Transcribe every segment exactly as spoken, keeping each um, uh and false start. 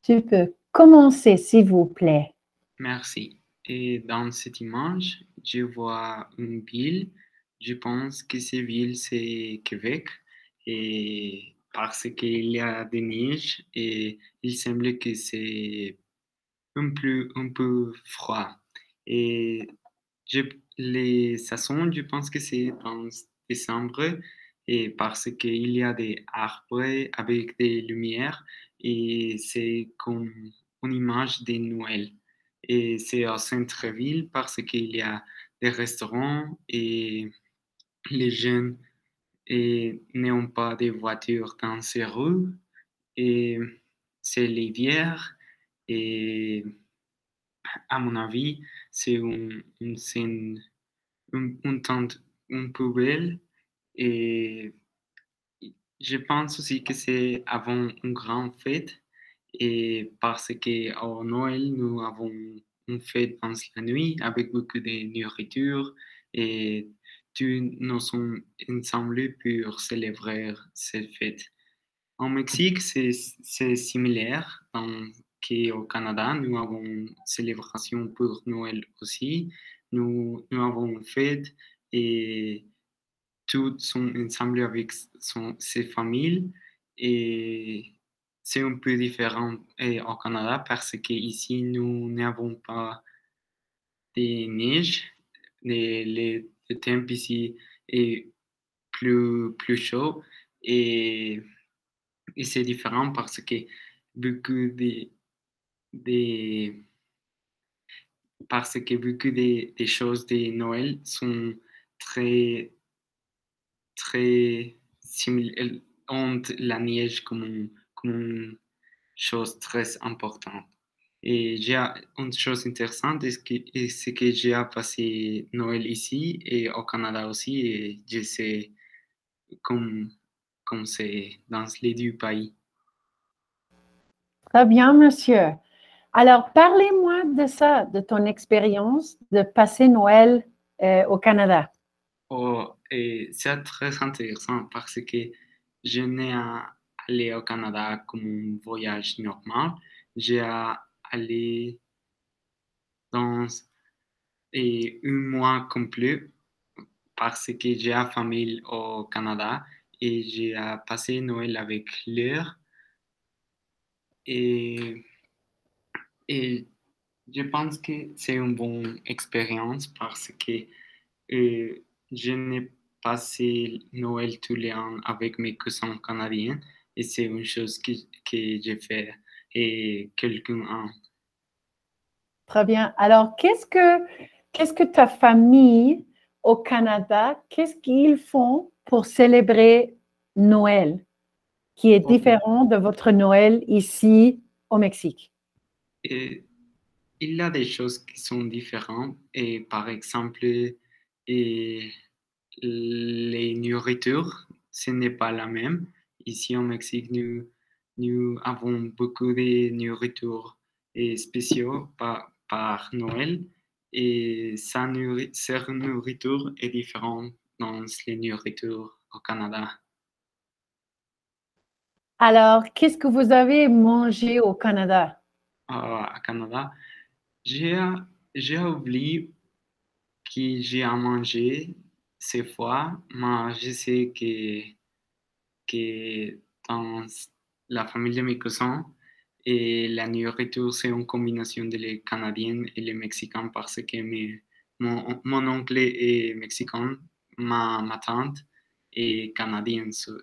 Tu peux commencer, s'il vous plaît. Merci. Et dans cette image, je vois une ville. Je pense que cette ville, c'est Québec. Et parce qu'il y a des neiges et il semble que c'est un peu, un peu froid. Et je, les saisons, je pense que c'est en décembre et parce qu'il y a des arbres avec des lumières et c'est comme une image de Noël. Et c'est au centre-ville parce qu'il y a des restaurants et les jeunes et n'ont pas de voitures dans ces rues et c'est l'hiver et à mon avis, c'est une, une scène un, un temps un peu belle et je pense aussi que c'est avant une grande fête et parce que au Noël, nous avons une fête dans la nuit avec beaucoup de nourriture et tous nous sommes ensemble pour célébrer cette fête. En Mexique, c'est c'est similaire dans, qu'au Canada. Nous avons une célébration pour Noël aussi. Nous, nous avons une fête et tous sont ensemble avec son, ses familles. Et c'est un peu différent eh, au Canada parce qu'ici, nous n'avons pas de neige. Les, les, le temps ici est plus, plus chaud et et c'est différent parce que beaucoup des, des- parce que beaucoup des, des choses de Noël sont très, très similaires, ont la neige comme, une- comme une chose très importante. Et j'ai une chose intéressante, est que, c'est que j'ai passé Noël ici et au Canada aussi, et je sais comme, comme c'est dans les deux pays. Très bien, monsieur. Alors, parlez-moi de ça, de ton expérience de passer Noël euh, au Canada. Oh, et c'est très intéressant parce que je n'ai à aller au Canada comme un voyage normal. J'ai à aller dans et un mois complet parce que j'ai une famille au Canada et j'ai à passer Noël avec leur et, et je pense que c'est une bonne expérience parce que euh, je n'ai passé Noël tous les ans avec mes cousins canadiens et c'est une chose que, que j'ai fait et quelqu'un a. Très bien. Alors, qu'est-ce que, qu'est-ce que ta famille au Canada, qu'est-ce qu'ils font pour célébrer Noël, qui est Oh, différent de votre Noël ici au Mexique? et il y a des choses qui sont différentes et par exemple et les nourritures, ce n'est pas la même. Ici au Mexique, nous, nous avons beaucoup de nourritures et spéciaux par, par Noël et sa, nourri- sa nourriture est différente dans les nourritures au Canada. Alors, qu'est-ce que vous avez mangé au Canada? Euh, à Canada, j'ai, j'ai oublié que j'ai à manger ces fois, mais je sais que que dans la famille de mes cousins, et la nourriture, c'est une combinaison de les Canadiens et les Mexicains parce que mes- mon, mon oncle est mexicain, ma, ma tante est canadienne. so-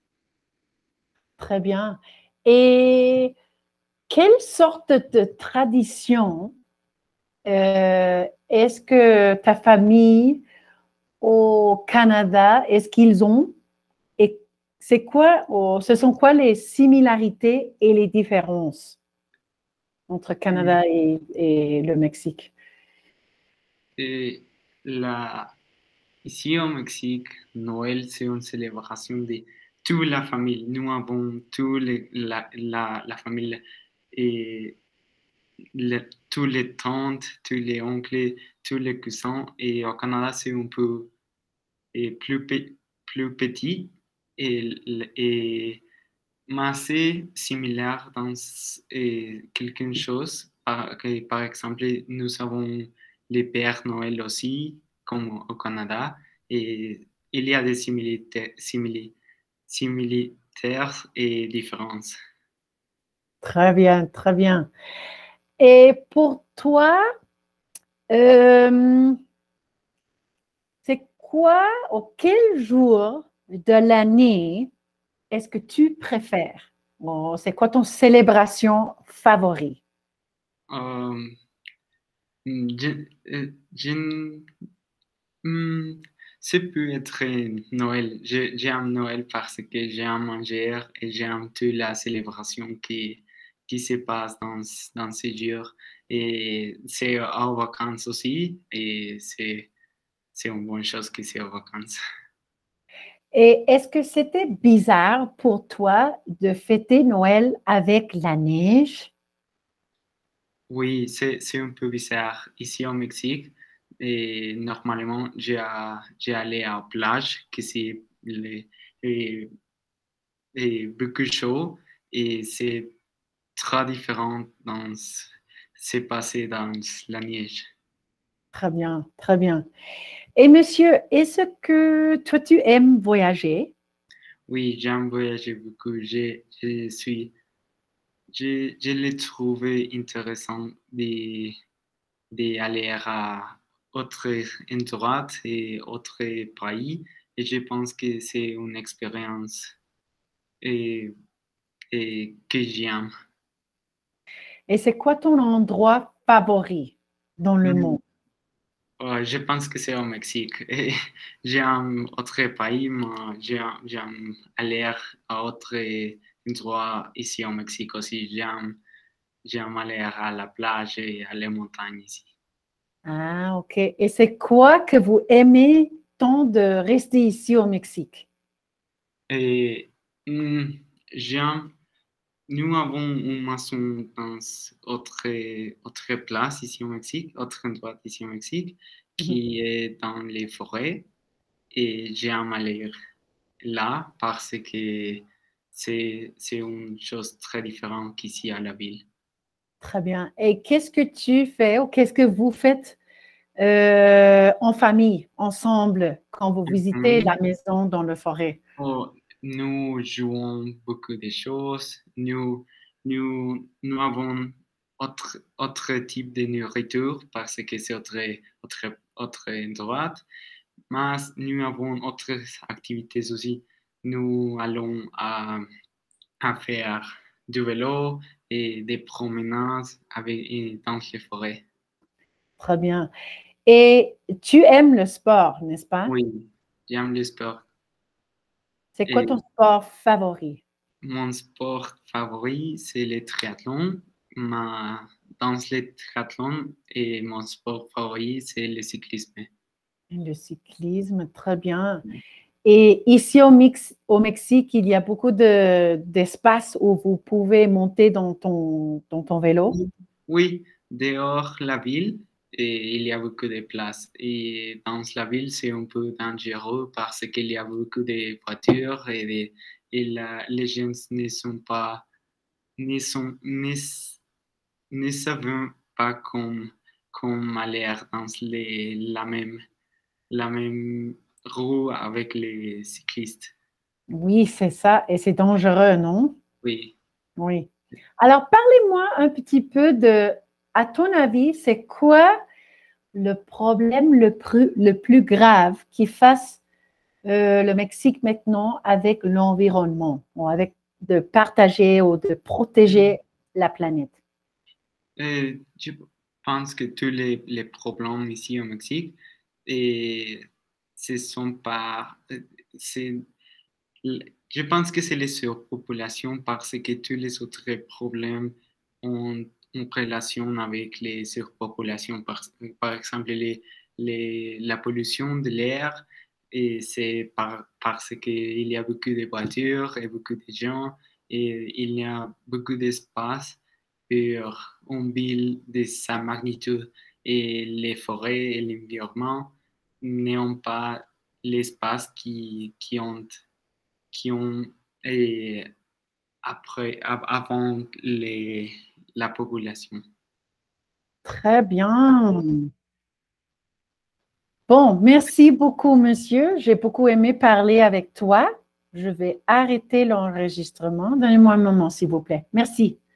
Très bien. Et quelle sorte de tradition euh, est-ce que ta famille au Canada, est-ce qu'ils ont? Et c'est quoi, oh, ce sont quoi les similarités et les différences entre Canada et, et le Mexique? Et la, ici au Mexique, Noël, c'est une célébration de toute la famille. Nous avons toute la, la, la famille et le- tous les tantes, tous les oncles, tous les cousins. Et au Canada, c'est un peu et plus, pe- plus petit et, et mais c'est similaire dans s- et quelque chose. Par, que, par exemple, nous avons les Pères Noël aussi, comme au Canada, et il y a des similita- simili- similitaires et différences. Très bien, très bien. Et pour toi, euh, c'est quoi, ou quel jour de l'année est-ce que tu préfères? Ou c'est quoi ton célébration favorite? Euh, je, euh, je Hmm, ça peut être Noël. Je- J'aime Noël parce que j'aime manger et j'aime toute la célébration qui, qui se passe dans, dans ces jours. Et c'est en vacances aussi, et c'est, c'est une bonne chose que c'est en vacances. Et est-ce que c'était bizarre pour toi de fêter Noël avec la neige? Oui, c'est, c'est un peu bizarre. Ici au Mexique, et normalement, j'ai, j'ai allé à la plage, que c'est les, et, et beaucoup chaud, et c'est très différent dans ce c'est passé dans la neige. Très bien, très bien. Et monsieur, est-ce que toi, tu aimes voyager? Oui, j'aime voyager beaucoup. Je, je suis, je, je l'ai trouvé intéressant de, d'aller à autres endroits et autres pays. Et je pense que c'est une expérience et, et que j'aime. Et c'est quoi ton endroit favori dans le Hmm. monde? Ouais, je pense que c'est au Mexique. Et j'aime autre pays, mais j'aime, j'aime aller à autre endroit ici au Mexique aussi. J'aime, j'aime aller à la plage et à la montagne ici. Ah, OK. Et c'est quoi que vous aimez tant de rester ici au Mexique? Et hmm, j'aime, nous avons une maison dans autre, autre place ici au Mexique, autre endroit ici au Mexique, Mhm. qui est dans les forêts. Et j'aime aller là parce que c'est, c'est une chose très différente qu'ici à la ville. Très bien. Et qu'est-ce que tu fais ou qu'est-ce que vous faites euh, en famille, ensemble, quand vous visitez Oui. la maison dans le forêt? Oh, nous jouons beaucoup de choses. Nous, nous, nous avons autre, autre type de nourriture parce que c'est autre, autre, autre endroit. Mais nous avons autres activités aussi. Nous allons à, à faire du vélo et des promenades avec, dans les forêts. Très bien. Et tu aimes le sport, n'est-ce pas? Oui, j'aime le sport. C'est quoi ton Et sport favori? mon sport favori, c'est le triathlon. Ma, dans le triathlon et mon sport favori, c'est le cyclisme. Le cyclisme, très bien. Et ici au, Mix- au Mexique, il y a beaucoup de, d'espace où vous pouvez monter dans ton, dans ton vélo. Oui, dehors la ville, et il y a beaucoup de places. Et dans la ville, c'est un peu dangereux parce qu'il y a beaucoup de voitures et, de- et la- les gens ne sont pas, ne sont, ne, ne savent pas comme, comme aller dans les, la même, la même roue avec les cyclistes. Oui, c'est ça. Et c'est dangereux, non? Oui. Oui. Alors, parlez-moi un petit peu de, à ton avis, c'est quoi le problème le plus, le plus grave qui fasse euh, le Mexique maintenant avec l'environnement, ou avec de partager ou de protéger la planète? Euh, je pense que tous les, les problèmes ici au Mexique, et ce sont pas, euh, c'est, je pense que c'est les surpopulations parce que tous les autres problèmes ont une relation avec les surpopulations. Par, par exemple, les, les, la pollution de l'air, et c'est par, parce qu'il y a beaucoup de voitures et beaucoup de gens, et il y a beaucoup d'espace pour une ville de sa magnitude. Et les forêts et l'environnement n'ont pas l'espace qui, qui ont qui ont eh, après, avant les, la population. Très bien. Bon, merci beaucoup, monsieur. J'ai beaucoup aimé parler avec toi. Je vais arrêter l'enregistrement. Donnez-moi un moment, s'il vous plaît. Merci.